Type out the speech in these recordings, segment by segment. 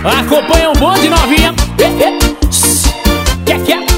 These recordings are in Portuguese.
Acompanha o bonde, novinha. Que é?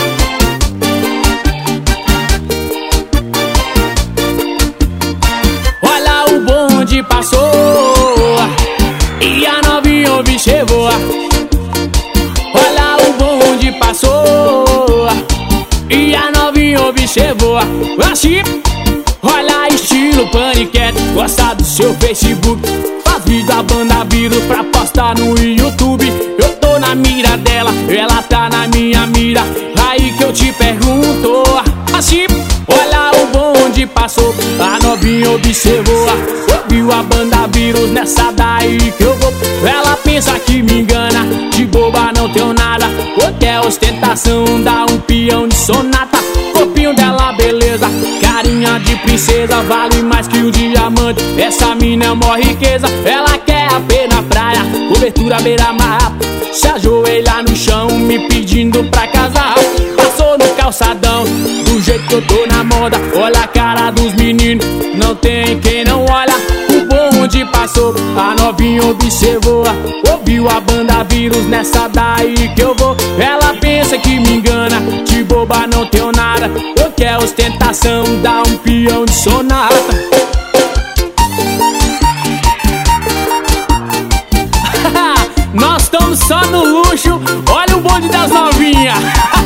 Olha, o bonde passou e a novinha observou. Olha, o bonde passou e a novinha observou. Assim, olha, estilo paniquete, gosta do seu Facebook, faz vídeo da banda vírus pra postar no YouTube. Eu tô na mira dela, ela tá na minha mira. Aí que eu te pergunto, assim, olha, o bonde passou, a novinha observou. Ouviu a banda vírus, nessa daí que eu vou. Ela pensa que me engana, de boba não tenho nada. Qualquer ostentação dá um peão de sonata. Corpinho dela beleza, carinha de princesa, vale mais que o diamante. Essa mina é mó riqueza, ela quer a pé na praia, cobertura beira-mar. Se ajoelha no chão me pedindo pra casar. Passou no calçadão, do jeito que eu tô na moda. Olha a cara dos meninos, não tem quem não olha. O bonde passou, a novinha observou. Ouviu a banda vírus, nessa daí que eu vou. Ela pensa que me engana, de boba não tenho nada. Eu quero ostentação, dá um peão de sonata. Nós estamos só no luxo, olha o bonde das novinhas.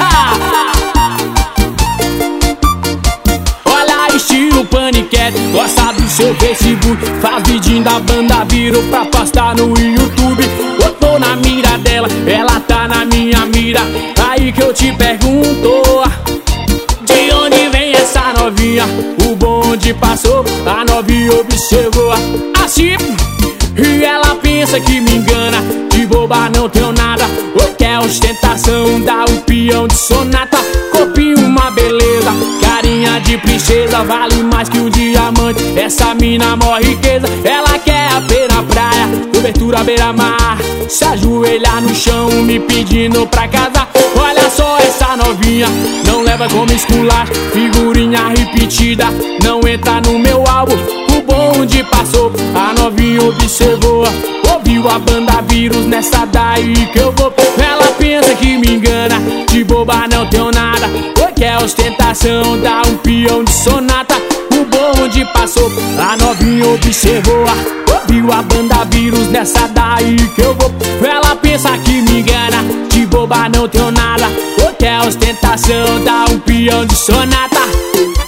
Olha, estilo paniquete, gosta do seu Facebook, faz vidinho da banda vírus pra postar no YouTube. Eu tô na mira dela, ela tá na minha mira. Aí que eu te pergunto, de onde vem essa novinha? O bonde passou, a novinha observou. Assim, e ela pensa que me engana, de boba não tenho nada. Eu quero ostentação, dá um peão de sonata. Corpinho uma beleza, carinha de princesa, vale mais que um diamante. Essa mina mó riqueza, ela quer a pé na praia, cobertura beira-mar. Se ajoelhar no chão me pedindo pra casar. Olha só essa novinha, não leva como esculacho, figurinha repetida, não entra no meu álbum. O bonde passou, a novinha observou. Ouviu a banda vírus, nessa daí que eu vou. Ela pensa que me engana, de boba não tenho nada. Qualquer ostentação dá um peão de sonata. O bonde passou, a novinha observou. Ouviu a banda vírus, nessa daí que eu vou. Ela pensa que me engana, de boba não tenho nada. Qualquer ostentação dá um peão de sonata.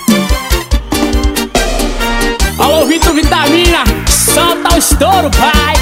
Alô, Vitor Vitamina, solta o estouro, pai.